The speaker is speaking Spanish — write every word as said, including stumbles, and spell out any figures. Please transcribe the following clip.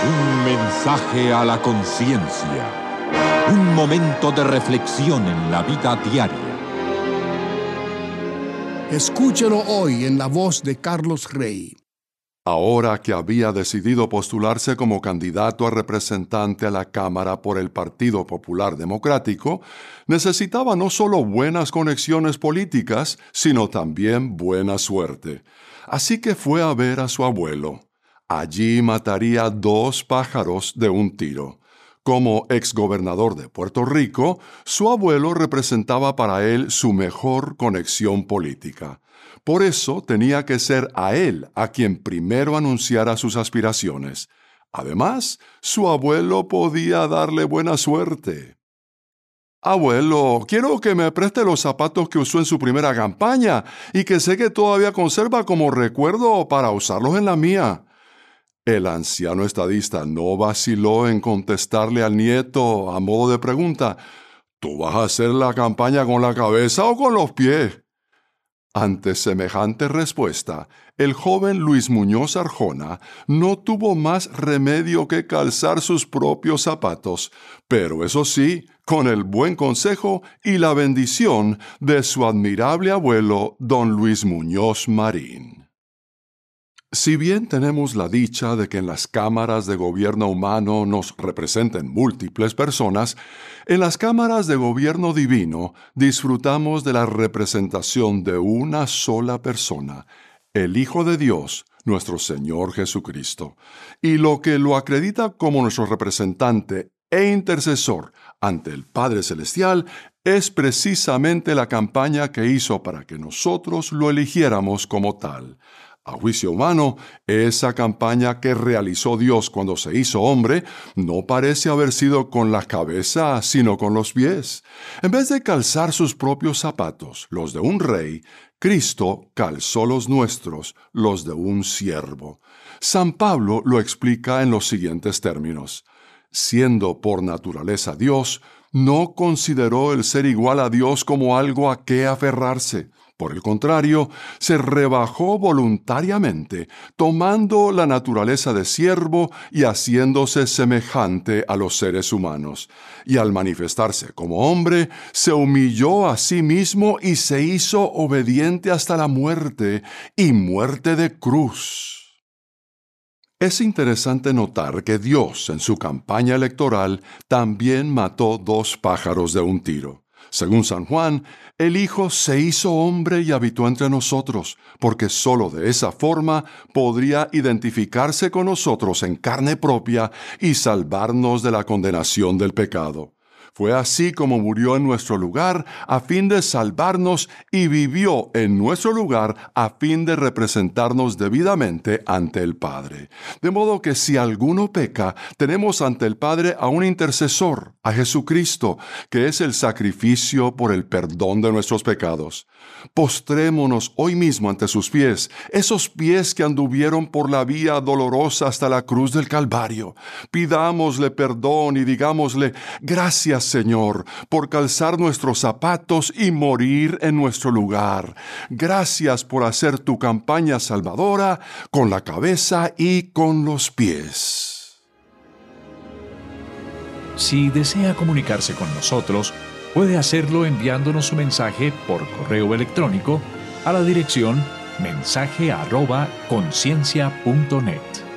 Un mensaje a la conciencia. Un momento de reflexión en la vida diaria. Escúchelo hoy en la voz de Carlos Rey. Ahora que había decidido postularse como candidato a representante a la Cámara por el Partido Popular Democrático, necesitaba no solo buenas conexiones políticas, sino también buena suerte. Así que fue a ver a su abuelo. Allí mataría dos pájaros de un tiro. Como exgobernador de Puerto Rico, su abuelo representaba para él su mejor conexión política. Por eso tenía que ser a él a quien primero anunciara sus aspiraciones. Además, su abuelo podía darle buena suerte. Abuelo, quiero que me preste los zapatos que usó en su primera campaña y que sé que todavía conserva como recuerdo para usarlos en la mía. El anciano estadista no vaciló en contestarle al nieto a modo de pregunta: ¿tú vas a hacer la campaña con la cabeza o con los pies? Ante semejante respuesta, el joven Luis Muñoz Arjona no tuvo más remedio que calzar sus propios zapatos, pero eso sí, con el buen consejo y la bendición de su admirable abuelo, don Luis Muñoz Marín. Si bien tenemos la dicha de que en las cámaras de gobierno humano nos representen múltiples personas, en las cámaras de gobierno divino disfrutamos de la representación de una sola persona, el Hijo de Dios, nuestro Señor Jesucristo, y lo que lo acredita como nuestro representante e intercesor ante el Padre Celestial es precisamente la campaña que hizo para que nosotros lo eligiéramos como tal. A juicio humano, esa campaña que realizó Dios cuando se hizo hombre no parece haber sido con la cabeza, sino con los pies. En vez de calzar sus propios zapatos, los de un rey, Cristo calzó los nuestros, los de un siervo. San Pablo lo explica en los siguientes términos: siendo por naturaleza Dios, no consideró el ser igual a Dios como algo a qué aferrarse. Por el contrario, se rebajó voluntariamente, tomando la naturaleza de siervo y haciéndose semejante a los seres humanos. Y al manifestarse como hombre, se humilló a sí mismo y se hizo obediente hasta la muerte, y muerte de cruz. Es interesante notar que Dios, en su campaña electoral, también mató dos pájaros de un tiro. Según San Juan, el Hijo se hizo hombre y habitó entre nosotros, porque sólo de esa forma podría identificarse con nosotros en carne propia y salvarnos de la condenación del pecado. Fue así como murió en nuestro lugar a fin de salvarnos y vivió en nuestro lugar a fin de representarnos debidamente ante el Padre. De modo que si alguno peca, tenemos ante el Padre a un intercesor, a Jesucristo, que es el sacrificio por el perdón de nuestros pecados. Postrémonos hoy mismo ante sus pies, esos pies que anduvieron por la vía dolorosa hasta la cruz del Calvario. Pidámosle perdón y digámosle: gracias, Señor, por calzar nuestros zapatos y morir en nuestro lugar. Gracias por hacer tu campaña salvadora con la cabeza y con los pies. Si desea comunicarse con nosotros, puede hacerlo enviándonos su mensaje por correo electrónico a la dirección mensaje arroba conciencia punto net.